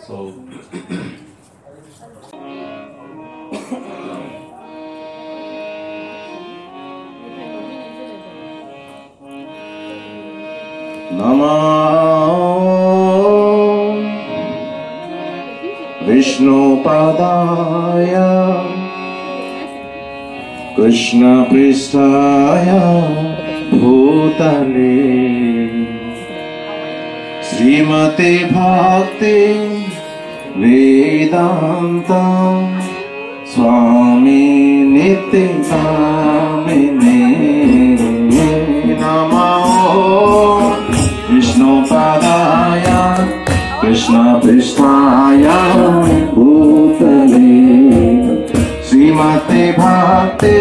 So Namo Vishnupadaya Krishna Pristaya Bhutale Srimate Bhakti Vedanta Swami Nityanamine Namo Vishnupadaya Krishna Pristaya Bhutale Srimate Bhakti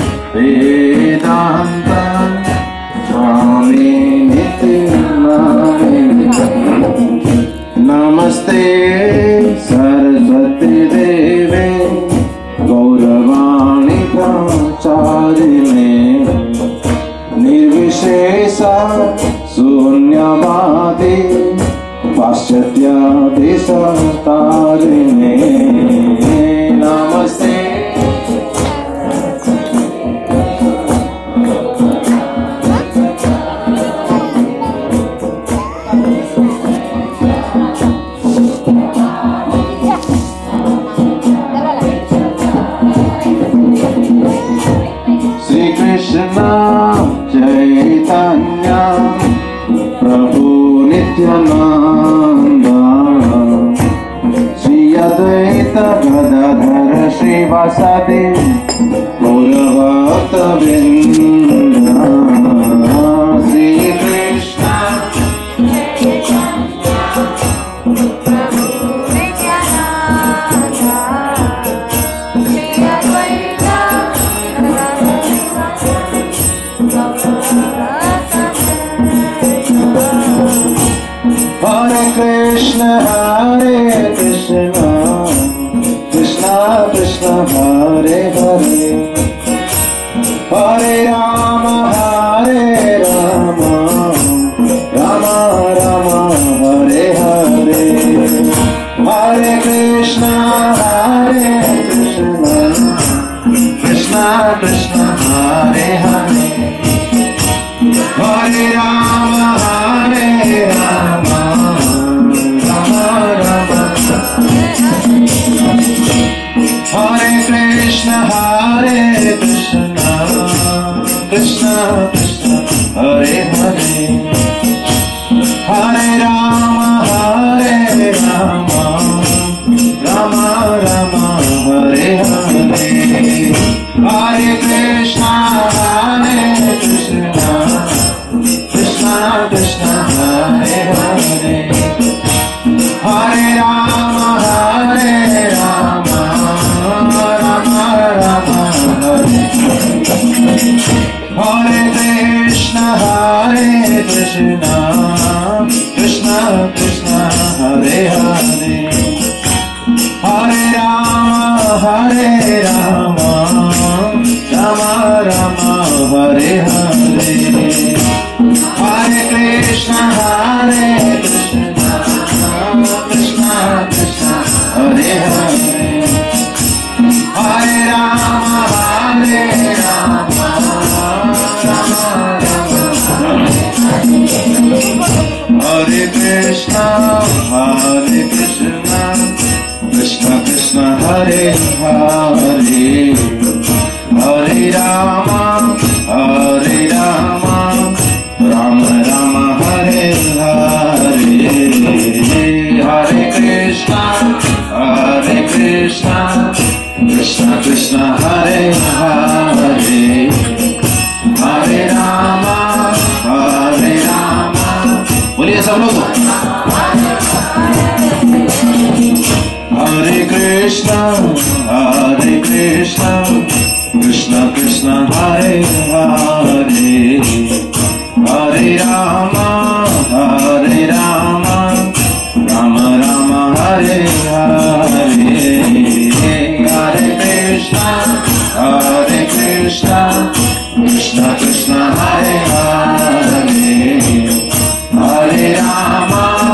Vedanta Swami Nityanamine Namaste Saraswati Deve Gauravani Pracharine Nirvishesha Sunyavadi Paschatya Desatarine Namaste Sri Krishna Chaitanya Prabhu Nityananda Sri Advaita Gadadhara Srivasadi Gauravata Vrinda Sri Krishna Hare Krishna, Hare Krishna, Krishna Krishna, Hare Hare, Hare Rama, Hare Rama, Rama Rama, Hare Hare, Hare Krishna, Hare Krishna, Krishna Krishna, Hare Hare, Hare Rama, Hare Rama, Rama Rama, Hare Krishna, Hare Krishna, Krishna Krishna, Hare Hare, Hare Rama, Hare Rama, Rama Rama, Hare Hare, Hare Krishna, Hare Krishna, Krishna Krishna, Hare Hare, Hare Rama, Hare Rama, Rama Rama, Hare Hare Krishna, Hare Krishna, Krishna Krishna, Hare Hare, Hare Rama, Hare Rama, Rama Rama, Hare Hare, Hare Krishna, Hare Krishna, Krishna Krishna, Hare Hare, Hare Rama, Hare Rama, Rama Rama, Hare Krishna, Hare Krishna, Krishna Krishna, Hare Hare, Hare Rama, Hare Rama, Rama Rama, Hare Hare, Hare Krishna, Hare Krishna, Krishna Krishna, Hare Hare, Hare Rama, Hare Rama, बोलिए सब लोग, Hare Krishna, Hare Krishna, Krishna Krishna, Hare Hare, Hare Rama, Hare Rama, Rama Rama, Hare Hare, Hare Krishna, Hare Krishna, Krishna Krishna, Hare Hare, Hare Rama,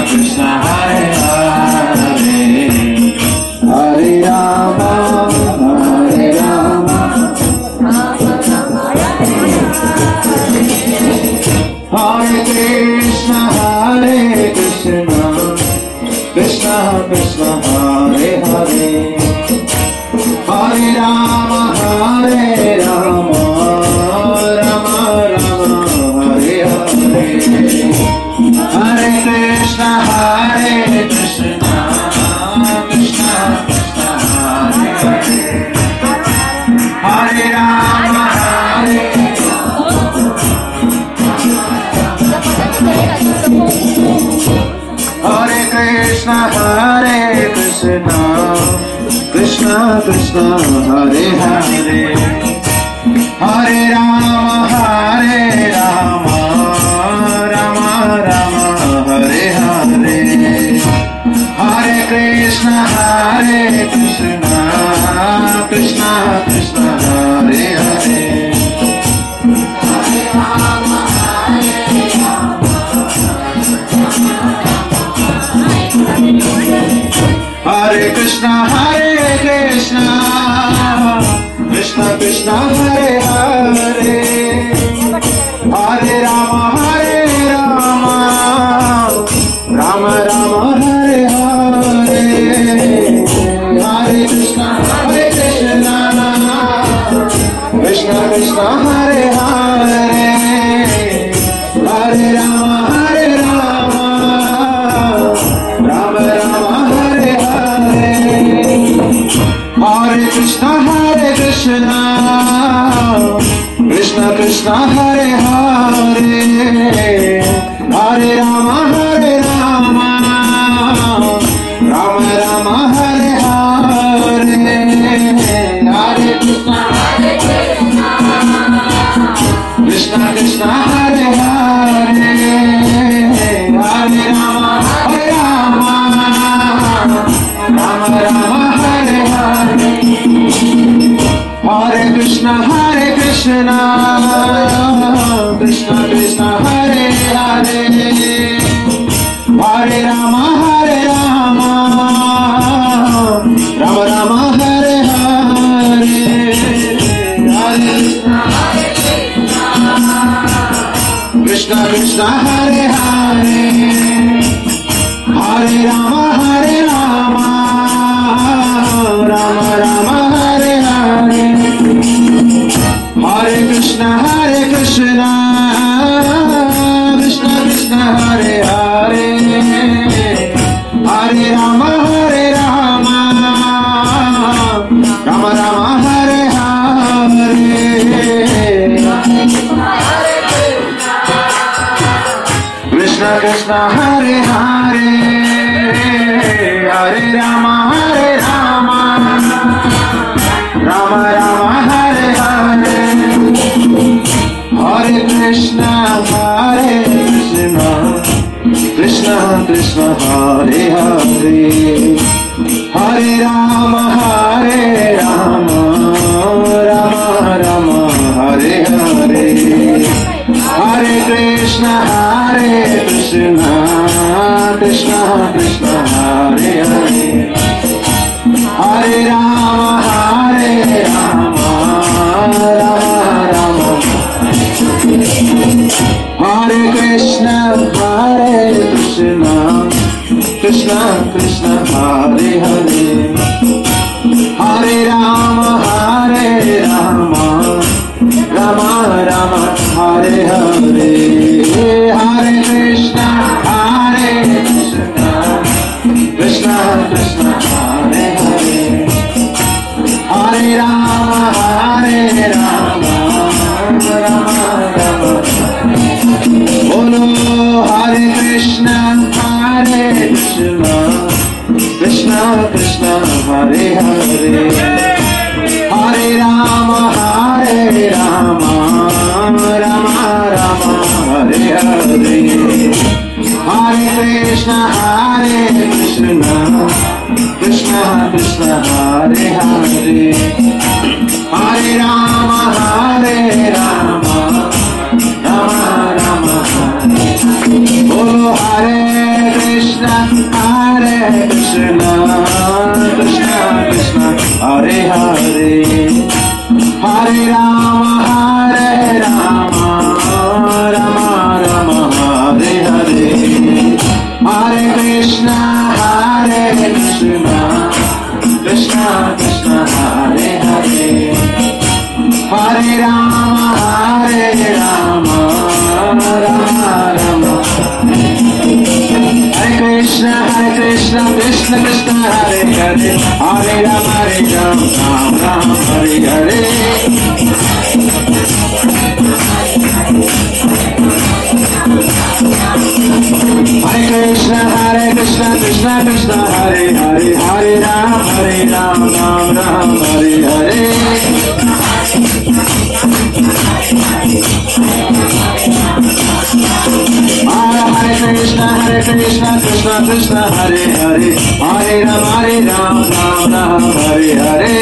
Krishna Hare Hare Hare Rama Hare Rama Hare Krishna Hare Krishna Krishna Krishna Hare Hare Hare Rama Hare Rama Rama Rama Hare Hare Hare Krishna Hare Krishna Krishna Krishna Hare Hare Hare Rama Hare Hare Krishna Hare Krishna Krishna Krishna Hare Hare Hare Rama Hare Rama Rama Rama Hare Hare Hare Krishna Hare Krishna Krishna Krishna Hare Hare Hare Rama Hare Rama Hare Krishna Hare Krishna Krishna Krishna Hare Hare Hare Rama Hare Rama Rama Rama Hare Hare Hare Krishna Hare Krishna Krishna Krishna Hare Hare Hare Rama Hare Rama Rama Rama Hare Hare Hare Krishna Hare Krishna Krishna Krishna Hare Hare Hare Rama Hare Rama Rama Rama Hare Hare Hare Krishna Hare Krishna Krishna Krishna Hare Hare Hare Rama Hare Rama Rama Rama Hare Hare Hare Krishna Hare Krishna Krishna Krishna Hare Hare Hare Rama Hare Rama Rama Rama Hare Hare Hare Krishna Krishna Hare Hare Hare Rama Hare Rama Rama Rama Hare Hare Hare Krishna Hare Krishna Krishna Krishna Hare Hare Hare Rama Hare Rama Rama Rama Hare Hare Krishna Krishna Hare Hare Hare Rama Hare Rama Rama Rama Hare Hare Hare Krishna Hare Krishna Krishna Krishna Hare Hare Hare Rama Hare Rama Rama Rama Hare Hare Hare Krishna Hare Krishna Krishna Krishna Hare Hare Hare Rama Hare Rama Rama Rama Hare Krishna Hare Krishna Krishna Krishna Hare Hare Hare Rama Hare Rama Rama Rama Hare Hare Hare Krishna Hare Krishna Krishna Krishna Hare Hare Hare Rama Hare Rama Rama Rama Bolo Hare Krishna Hare Krishna Krishna Krishna Hare Hare Hare Rama Hare Rama Rama Rama Hare Hare Hare Krishna Hare Krishna Krishna Krishna Hare Hare Hare Rama Hare Rama Rama Rama Hare Hare Hare Krishna Krishna Krishna Hare Hare Hare Rama Rama Rama Hare Hare Hare Krishna Krishna Krishna Hare Hare Hare Rama Rama Rama Hare Krishna Krishna Krishna Hare Hare Hare Rama Rama Hare Hare Hare Krishna Krishna Krishna Hare Hare Hare Rama Ram Hare Hare Hare Krishna Krishna Krishna Hare Hare Hare Rama Ram Hare Hare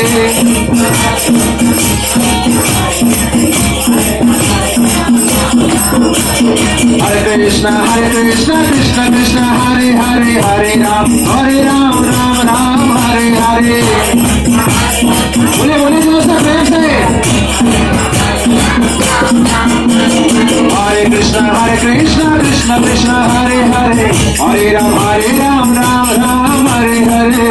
Hare Krishna Krishna Hare Hare Hare Ram Ram Hare Hare बोले जो सब प्रेम से Hare Krishna Krishna Hare Hare Hare Ram Ram Hare Hare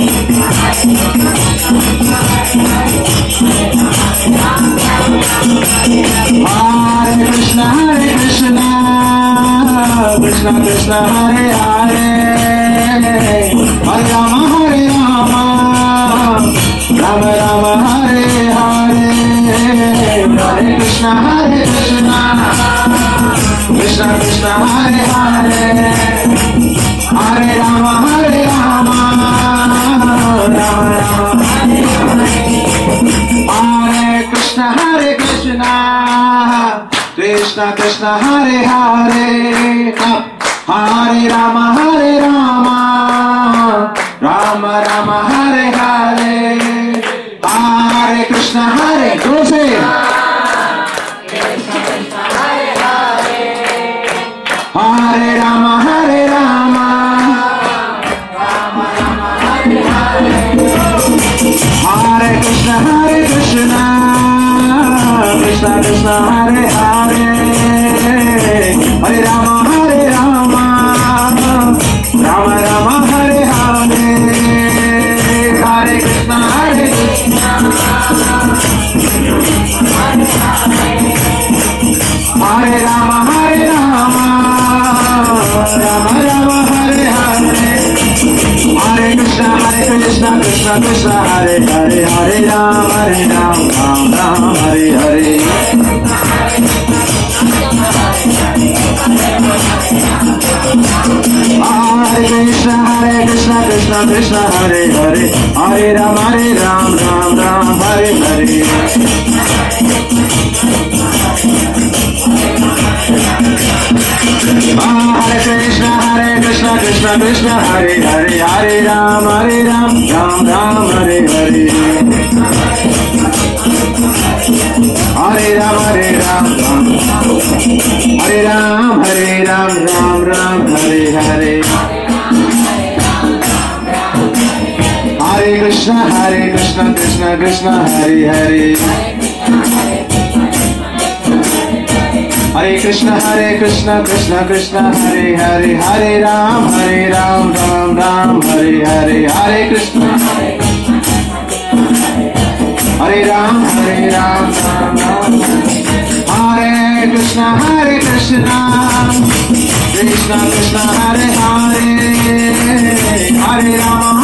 Hare Krishna Krishna Hare Hare Hare Rama Rama Hare Hare Hare Krishna Krishna Hare Hare Hare Rama Rama Hare Hare Hare Krishna Krishna Hare Hare Hare Rama Rama Hare Hare Hare Krishna Jose Hare Rama Hare Krishna Krishna Hare Hare Hare Rama Rama Hare Hare Hare Krishna Hare Rama Rama Hare Hare Hare Krishna Krishna Hare Hare Hare Ram Ram Hare Hare Hare Krishna Krishna Hare Hare Hare Ram Ram Hare Hare Hare Krishna Krishna Hare Hare Hare Ram Ram Hare Hare Hare Ram Ram Hare Hare Hare Krishna Krishna Hare Hare Hare Krishna Krishna Hare Hare Hare Ram Ram Hare Hare Hare Krishna Hare Ram Hare Krishna Krishna Hare Hare Hare Ram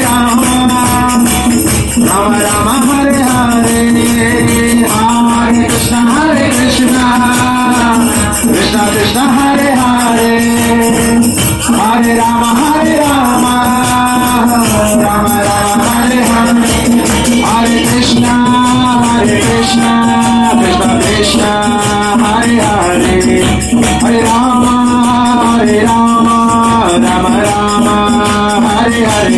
Rama Hare Hare Hare Krishna Krishna Hare Hare Hare Rama Rama Hare Hare Hare Krishna Krishna Hare Hare Hare Rama Rama Hare Hare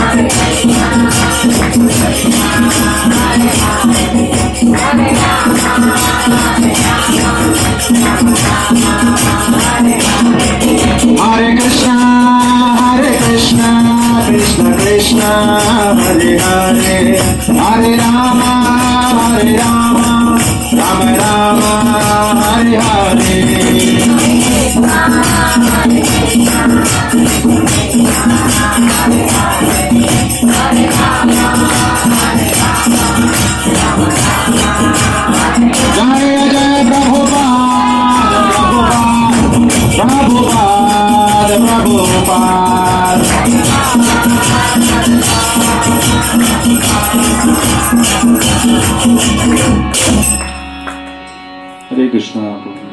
Hare Hare Krishna, Krishna Krishna, Hare Hare, Hare Rama, Rama Rama, Hare Hare. Jai Jai Prabhupada, Prabhupada. Hare Krishna.